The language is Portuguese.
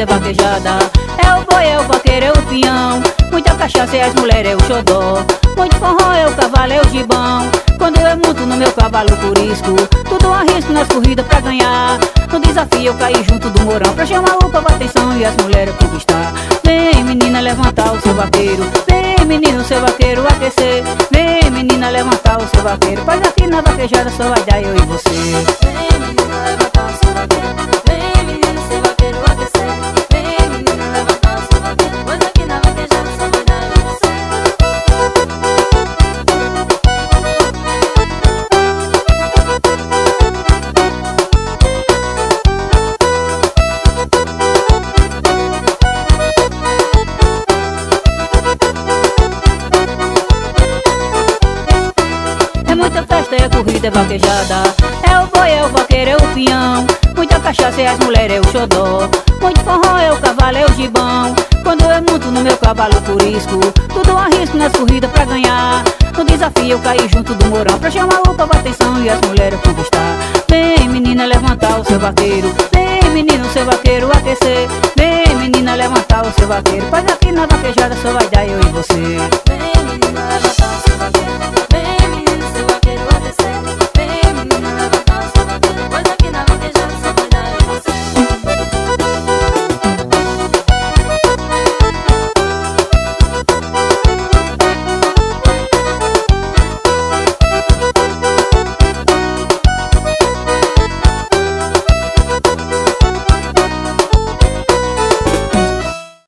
corrida, é vaquejada. É o boi, é o vaqueiro, é o peão. Muita cachaça e as mulheres é o xodó. Muito forró, é o cavalo, é o gibão. Quando eu monto no meu cavalo por isco, tudo arrisco nas corridas pra ganhar. No desafio eu caí junto do morão, pra chamar o povo a atenção e as mulheres conquistar. Vem menina levantar o seu vaqueiro, vem menino o seu vaqueiro aquecer. Vem menina levantar o seu vaqueiro, pois aqui na vaquejada só vai dar eu e você. Vem menina levantar o seu vaqueiro, vem menino o seu vaqueiro aquecer. Vem menina levantar o seu vaqueiro, pois aqui na vaquejada só vai dar eu e você. É muita festa, é corrida, é vaquejada. É o boi, é o vaqueiro, é o peão. Muita cachaça e as mulheres é o xodó. Muito forró, é o cavalo, é o gibão. Quando eu monto no meu cavalo por isco, tudo arrisco nas corridas pra ganhar. No desafio eu caí junto do morão, pra chamar o povo a atenção e as mulheres conquistar. Vem menina levantar o seu vaqueiro, vem menino o seu vaqueiro aquecer. Vem menina levantar o seu vaqueiro, pois aqui na vaquejada só vai dar eu e você.